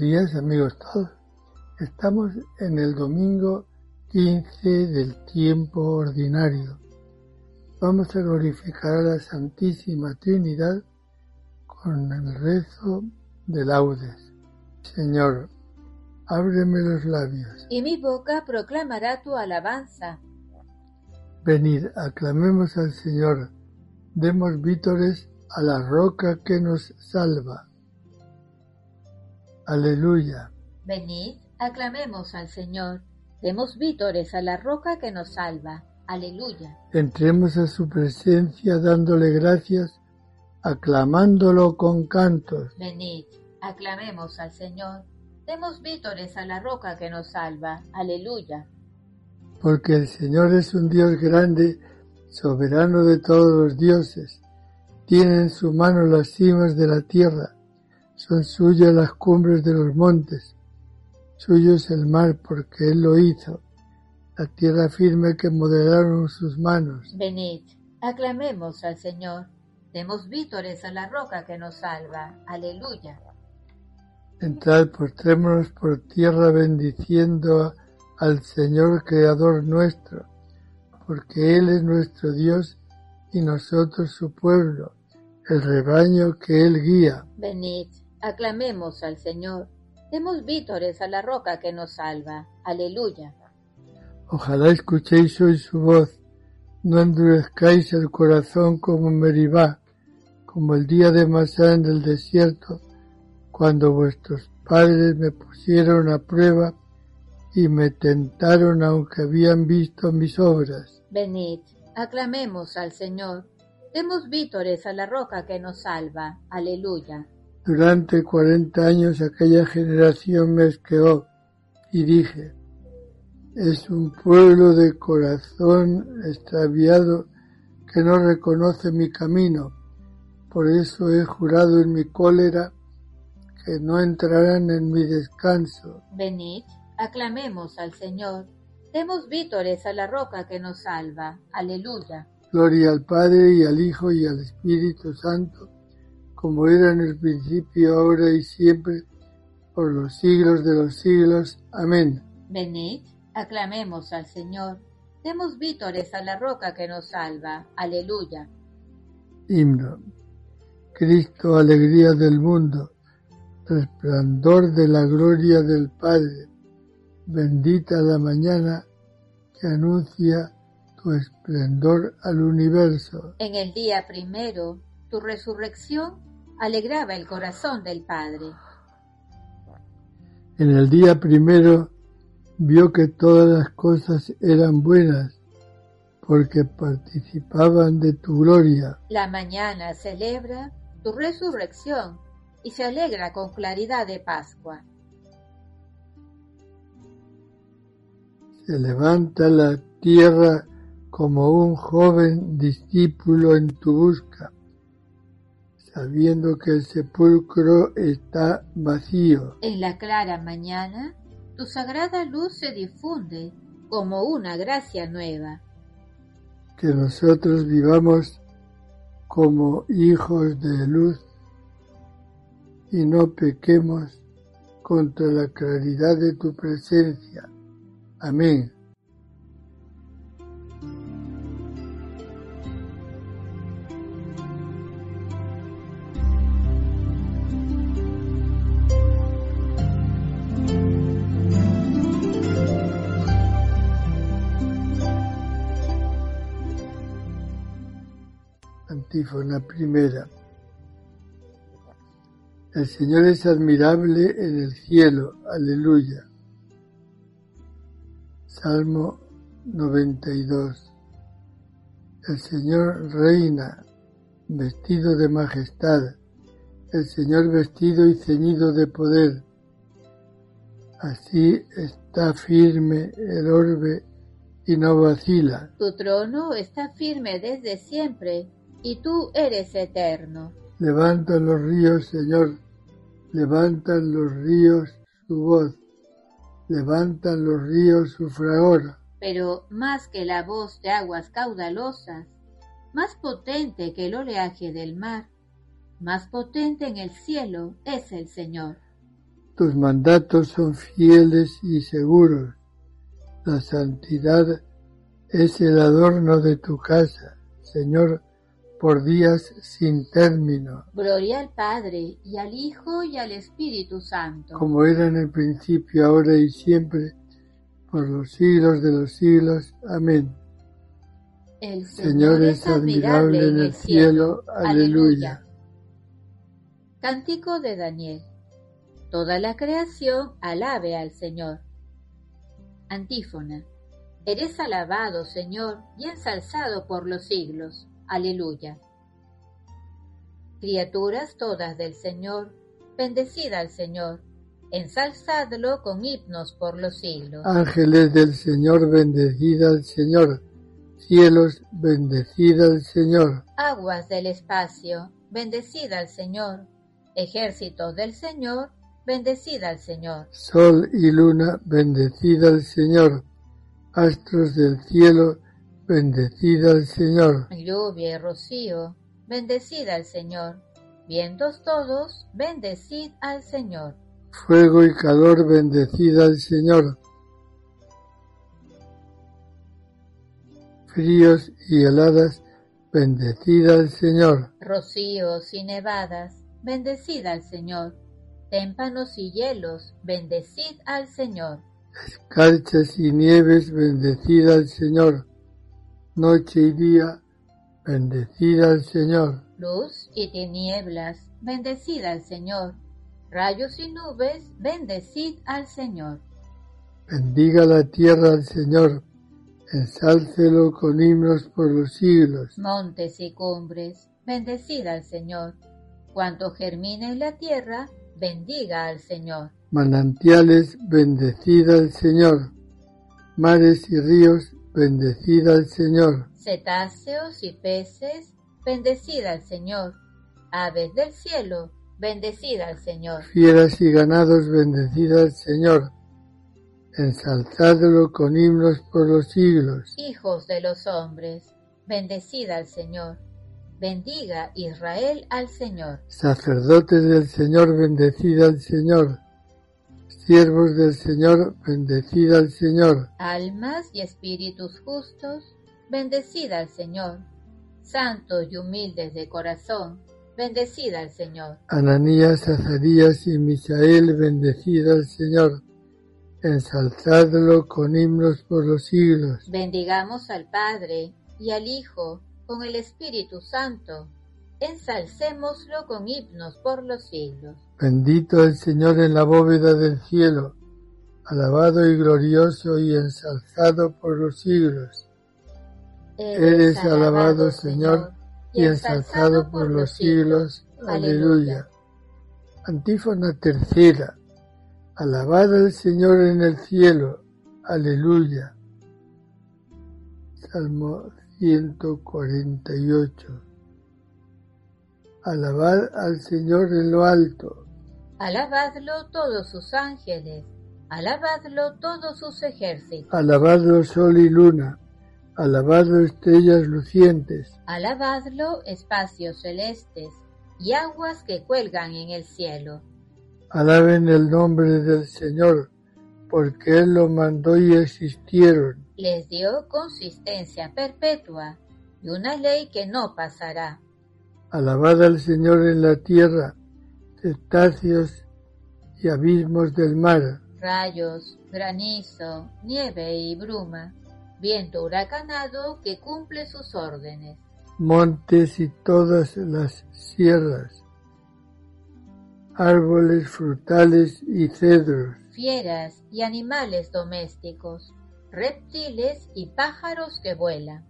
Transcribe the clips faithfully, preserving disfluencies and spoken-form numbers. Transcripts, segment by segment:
días, amigos todos. Estamos en el domingo quince del tiempo ordinario. Vamos a glorificar a la Santísima Trinidad con el rezo de laudes. Señor, ábreme los labios. Y mi boca proclamará tu alabanza. Venid, aclamemos al Señor, demos vítores a la roca que nos salva. Aleluya. Venid, aclamemos al Señor, demos vítores a la roca que nos salva. Aleluya. Entremos a su presencia dándole gracias, aclamándolo con cantos. Venid, aclamemos al Señor, demos vítores a la roca que nos salva. Aleluya. Porque el Señor es un Dios grande, soberano de todos los dioses. Tiene en su mano las cimas de la tierra. Son suyas las cumbres de los montes, suyo es el mar porque Él lo hizo, la tierra firme que modelaron sus manos. Venid, aclamemos al Señor, demos vítores a la roca que nos salva. Aleluya. Entrad, postrémonos por tierra bendiciendo a, al Señor Creador nuestro, porque Él es nuestro Dios y nosotros su pueblo, el rebaño que Él guía. Venid, aclamemos al Señor, demos vítores a la roca que nos salva. Aleluya. Ojalá escuchéis hoy su voz, no endurezcáis el corazón como Meribá, como el día de Masá en el desierto, cuando vuestros padres me pusieron a prueba y me tentaron aunque habían visto mis obras. Venid, aclamemos al Señor, demos vítores a la roca que nos salva. Aleluya. Durante cuarenta años aquella generación me asqueó y dije, es un pueblo de corazón extraviado que no reconoce mi camino. Por eso he jurado en mi cólera que no entrarán en mi descanso. Venid, aclamemos al Señor, demos vítores a la roca que nos salva. Aleluya. Gloria al Padre y al Hijo y al Espíritu Santo, como era en el principio, ahora y siempre, por los siglos de los siglos. Amén. Venid, aclamemos al Señor, demos vítores a la roca que nos salva. Aleluya. Himno. Cristo, alegría del mundo, resplandor de la gloria del Padre, bendita la mañana que anuncia tu esplendor al universo. En el día primero, tu resurrección alegraba el corazón del Padre. En el día primero vio que todas las cosas eran buenas, porque participaban de tu gloria. La mañana celebra tu resurrección y se alegra con claridad de Pascua. Se levanta la tierra como un joven discípulo en tu busca, sabiendo que el sepulcro está vacío. En la clara mañana, tu sagrada luz se difunde como una gracia nueva. Que nosotros vivamos como hijos de luz y no pequemos contra la claridad de tu presencia. Amén. Antífona primera. El Señor es admirable en el cielo. Aleluya. Salmo noventa y dos. El Señor reina, vestido de majestad. El Señor vestido y ceñido de poder. Así está firme el orbe y no vacila. Tu trono está firme desde siempre, y tú eres eterno. Levantan los ríos, Señor, levantan los ríos su voz, levantan los ríos su fragor. Pero más que la voz de aguas caudalosas, más potente que el oleaje del mar, más potente en el cielo es el Señor. Tus mandatos son fieles y seguros. La santidad es el adorno de tu casa, Señor, por días sin término. Gloria al Padre, y al Hijo, y al Espíritu Santo. Como era en el principio, ahora y siempre, por los siglos de los siglos. Amén. El Señor, Señor es admirable en el cielo. cielo. Aleluya. Cántico de Daniel. Toda la creación alabe al Señor. Antífona. Eres alabado, Señor, y ensalzado por los siglos. Aleluya. Criaturas todas del Señor, bendecid al Señor, ensalzadlo con himnos por los siglos. Ángeles del Señor, bendecid al Señor. Cielos, bendecid al Señor. Aguas del espacio, bendecid al Señor. Ejércitos del Señor, bendecid al Señor. Sol y luna, bendecid al Señor. Astros del cielo, bendecid al Señor. Lluvia y rocío, bendecid al Señor. Vientos todos, bendecid al Señor. Fuego y calor, bendecid al Señor. Fríos y heladas, bendecid al Señor. Rocíos y nevadas, bendecid al Señor. Témpanos y hielos, bendecid al Señor. Escarchas y nieves, bendecid al Señor. Noche y día, bendecid al Señor. Luz y tinieblas, bendecid al Señor. Rayos y nubes, bendecid al Señor. Bendiga la tierra al Señor, ensálcelo con himnos por los siglos. Montes y cumbres, bendecid al Señor. Cuanto germine en la tierra, bendiga al Señor. Manantiales, bendecid al Señor. Mares y ríos, bendecid al Señor. Cetáceos y peces, bendecid al Señor. Aves del cielo, bendecid al Señor. Fieras y ganados, bendecid al Señor. Ensalzadlo con himnos por los siglos. Hijos de los hombres, bendecid al Señor. Bendiga Israel al Señor. Sacerdotes del Señor, bendecid al Señor. Siervos del Señor, bendecid al Señor. Almas y espíritus justos, bendecid al Señor. Santos y humildes de corazón, bendecid al Señor. Ananías, Azarías y Misael, bendecid al Señor. Ensalzadlo con himnos por los siglos. Bendigamos al Padre y al Hijo con el Espíritu Santo. Ensalcémoslo con himnos por los siglos. Bendito el Señor en la bóveda del cielo, alabado y glorioso y ensalzado por los siglos. Eres, Eres alabado, Señor, y ensalzado por los siglos. Aleluya. Antífona tercera. Alabad al Señor en el cielo. Aleluya. Salmo ciento cuarenta y ocho. Alabad al Señor en lo alto. Alabadlo todos sus ángeles, alabadlo todos sus ejércitos. Alabadlo sol y luna, alabadlo estrellas lucientes. Alabadlo espacios celestes y aguas que cuelgan en el cielo. Alaben el nombre del Señor, porque Él lo mandó y existieron. Les dio consistencia perpetua y una ley que no pasará. Alabad al Señor en la tierra, cetáceos y abismos del mar. Rayos, granizo, nieve y bruma, viento huracanado que cumple sus órdenes. Montes y todas las sierras, árboles frutales y cedros. Fieras y animales domésticos, reptiles y pájaros que vuelan.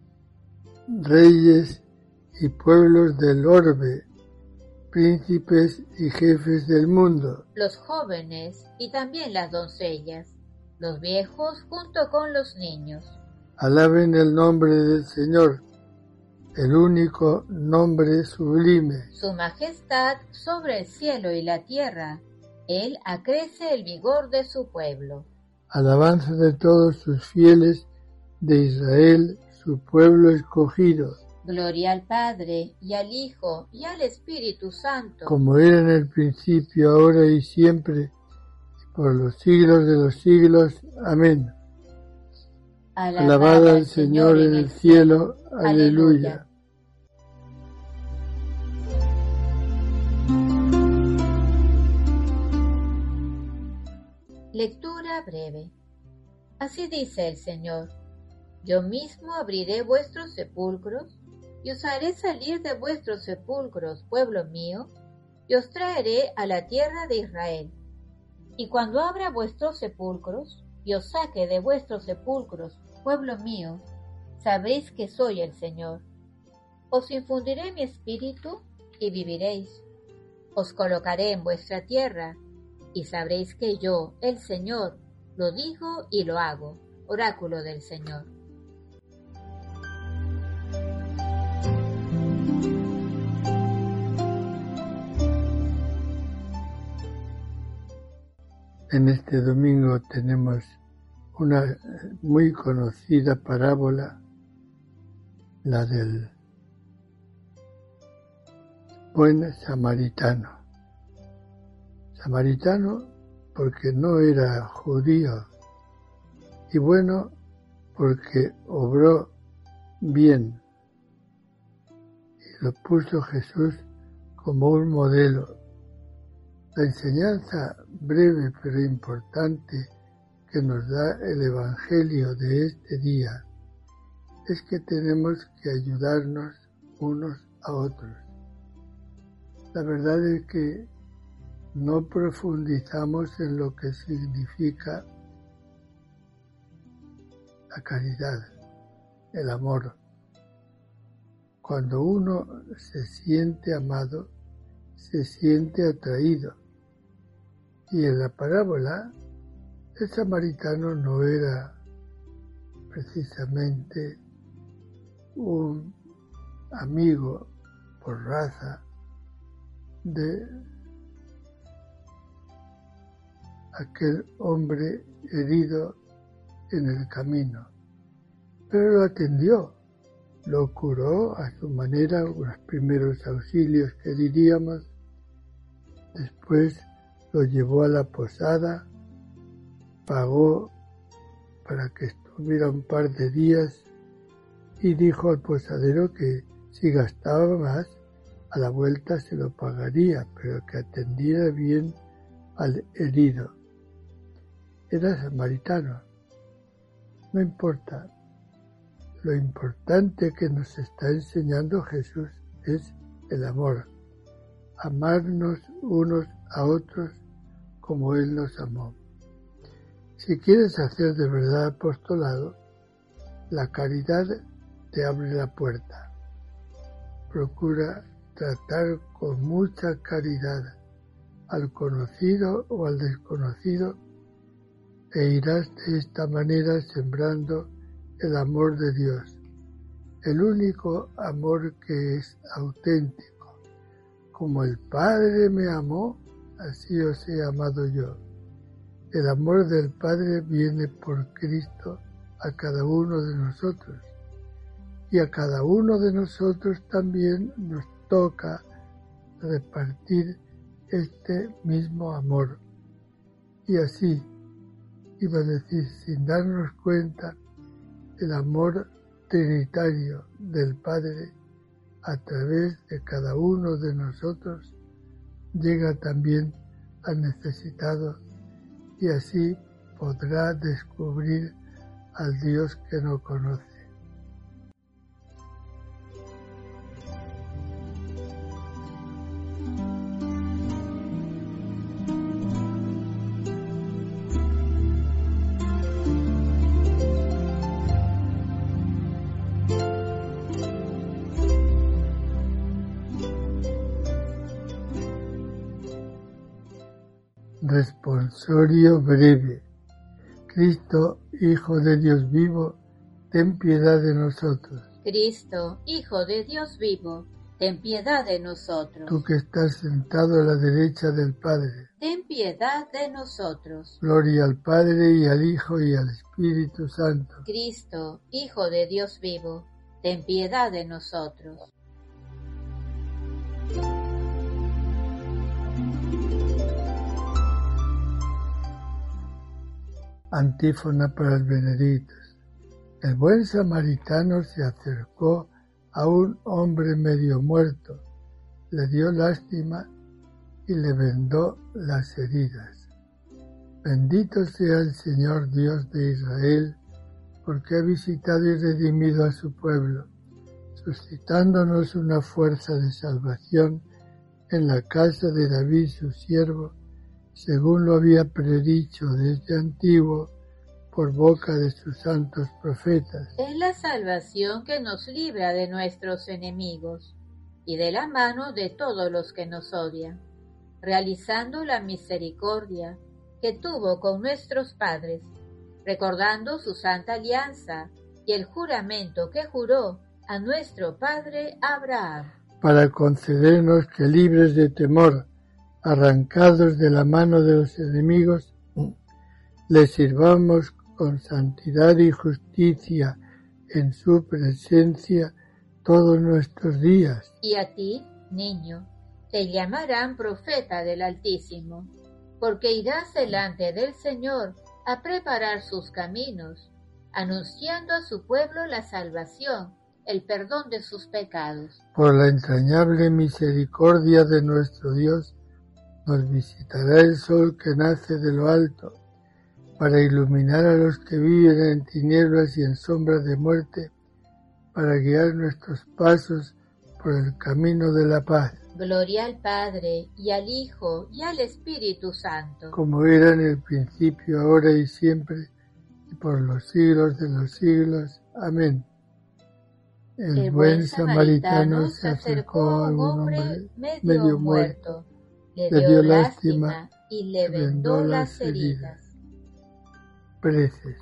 Reyes y pueblos del orbe, príncipes y jefes del mundo. Los jóvenes y también las doncellas, los viejos junto con los niños. Alaben el nombre del Señor, el único nombre sublime. Su majestad sobre el cielo y la tierra, Él acrece el vigor de su pueblo. Alabanza de todos sus fieles, de Israel, su pueblo escogido. Gloria al Padre, y al Hijo, y al Espíritu Santo. Como era en el principio, ahora y siempre, y por los siglos de los siglos. Amén. Alabado al Señor en el cielo. Aleluya. Lectura breve. Así dice el Señor: Yo mismo abriré vuestros sepulcros, y os haré salir de vuestros sepulcros, pueblo mío, y os traeré a la tierra de Israel. Y cuando abra vuestros sepulcros, y os saque de vuestros sepulcros, pueblo mío, sabréis que soy el Señor. Os infundiré mi espíritu, y viviréis. Os colocaré en vuestra tierra, y sabréis que yo, el Señor, lo digo y lo hago. Oráculo del Señor. En este domingo tenemos una muy conocida parábola, la del buen samaritano. Samaritano porque no era judío, y bueno porque obró bien, y lo puso Jesús como un modelo. La enseñanza breve pero importante que nos da el Evangelio de este día es que tenemos que ayudarnos unos a otros. La verdad es que no profundizamos en lo que significa la caridad, el amor. Cuando uno se siente amado, se siente atraído. Y en la parábola, el samaritano no era precisamente un amigo por raza de aquel hombre herido en el camino, pero lo atendió, lo curó a su manera, los primeros auxilios que diríamos, después lo llevó a la posada, pagó para que estuviera un par de días y dijo al posadero que si gastaba más, a la vuelta se lo pagaría, pero que atendiera bien al herido. Era samaritano. No importa. Lo importante que nos está enseñando Jesús es el amor. Amarnos unos a otros como Él nos amó. Si quieres hacer de verdad apostolado, la caridad te abre la puerta. Procura tratar con mucha caridad al conocido o al desconocido, e irás de esta manera sembrando el amor de Dios, el único amor que es auténtico. Como el Padre me amó, así os he amado yo. El amor del Padre viene por Cristo a cada uno de nosotros, y a cada uno de nosotros también nos toca repartir este mismo amor. Y así, iba a decir, sin darnos cuenta, el amor trinitario del Padre a través de cada uno de nosotros llega también al necesitado, y así podrá descubrir al Dios que no conoce. Responsorio breve. Cristo, Hijo de Dios vivo, ten piedad de nosotros. Cristo, Hijo de Dios vivo, ten piedad de nosotros. Tú que estás sentado a la derecha del Padre, ten piedad de nosotros. Gloria al Padre y al Hijo y al Espíritu Santo. Cristo, Hijo de Dios vivo, ten piedad de nosotros. Antífona para los benedictos. El buen samaritano se acercó a un hombre medio muerto, le dio lástima y le vendó las heridas. Bendito sea el Señor Dios de Israel, porque ha visitado y redimido a su pueblo, suscitándonos una fuerza de salvación en la casa de David su siervo, según lo había predicho desde antiguo por boca de sus santos profetas. Es la salvación que nos libra de nuestros enemigos y de la mano de todos los que nos odian, realizando la misericordia que tuvo con nuestros padres, recordando su santa alianza y el juramento que juró a nuestro padre Abraham, para concedernos que, libres de temor, arrancados de la mano de los enemigos, les sirvamos con santidad y justicia en su presencia todos nuestros días. Y a ti, niño, te llamarán profeta del Altísimo, porque irás delante del Señor a preparar sus caminos, anunciando a su pueblo la salvación, el perdón de sus pecados. Por la entrañable misericordia de nuestro Dios, nos visitará el sol que nace de lo alto, para iluminar a los que viven en tinieblas y en sombras de muerte, para guiar nuestros pasos por el camino de la paz. Gloria al Padre, y al Hijo, y al Espíritu Santo. Como era en el principio, ahora y siempre, y por los siglos de los siglos. Amén. El, el buen samaritano se acercó a un hombre medio, medio muerto, le dio, le dio lástima y le vendó las heridas. Preces.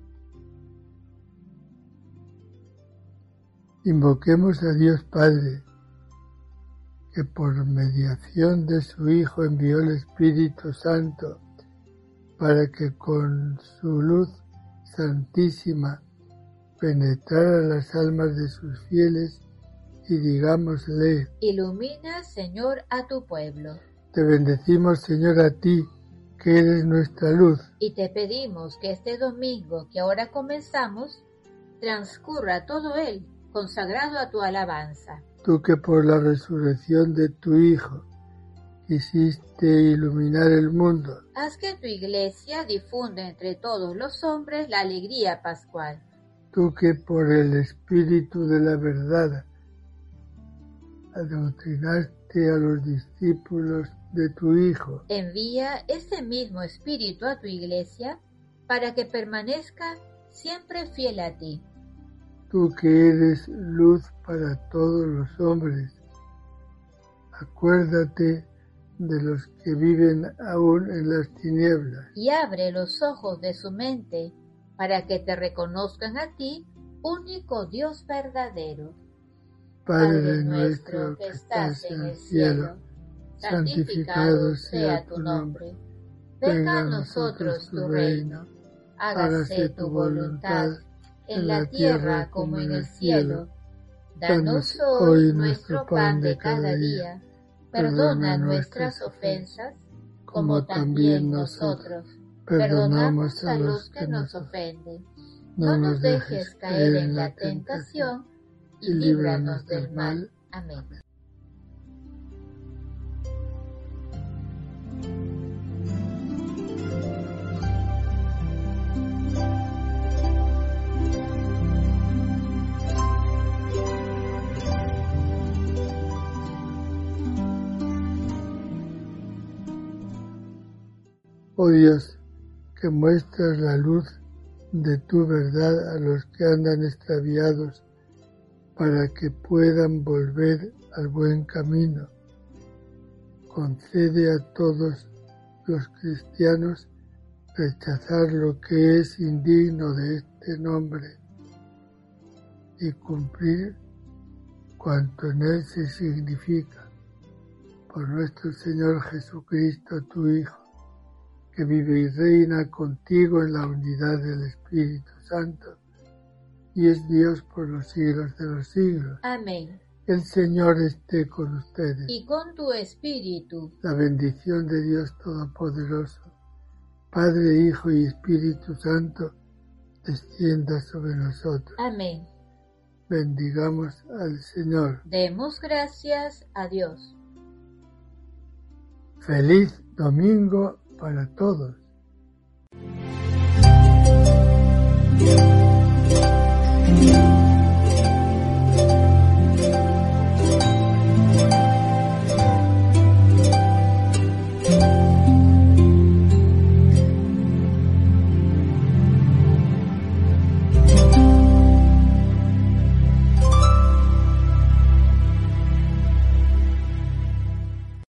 Invoquemos a Dios Padre, que por mediación de su Hijo envió el Espíritu Santo para que con su luz santísima penetrara las almas de sus fieles y digámosle: ilumina, Señor, a tu pueblo. Te bendecimos, Señor, a ti, que eres nuestra luz. Y te pedimos que este domingo que ahora comenzamos, transcurra todo él consagrado a tu alabanza. Tú que por la resurrección de tu Hijo quisiste iluminar el mundo, haz que tu Iglesia difunda entre todos los hombres la alegría pascual. Tú que por el Espíritu de la verdad adoctrinaste a los discípulos de tu Hijo, envía ese mismo Espíritu a tu Iglesia para que permanezca siempre fiel a ti. Tú que eres luz para todos los hombres, acuérdate de los que viven aún en las tinieblas. Y abre los ojos de su mente para que te reconozcan a ti, único Dios verdadero. Padre, Padre nuestro que estás en el cielo, santificado sea tu nombre. Venga a nosotros tu reino. Hágase tu voluntad en la tierra como en el cielo. Danos hoy nuestro pan de cada día. Perdona nuestras ofensas, como también nosotros perdonamos a los que nos ofenden. No nos dejes caer en la tentación y líbranos del mal. Amén. Oh Dios, que muestras la luz de tu verdad a los que andan extraviados, para que puedan volver al buen camino. Concede a todos los cristianos rechazar lo que es indigno de este nombre y cumplir cuanto en él se significa. Por nuestro Señor Jesucristo, tu Hijo, que vive y reina contigo en la unidad del Espíritu Santo, y es Dios por los siglos de los siglos. Amén. El Señor esté con ustedes. Y con tu espíritu. La bendición de Dios Todopoderoso, Padre, Hijo y Espíritu Santo, descienda sobre nosotros. Amén. Bendigamos al Señor. Demos gracias a Dios. Feliz domingo para todos. Thank you.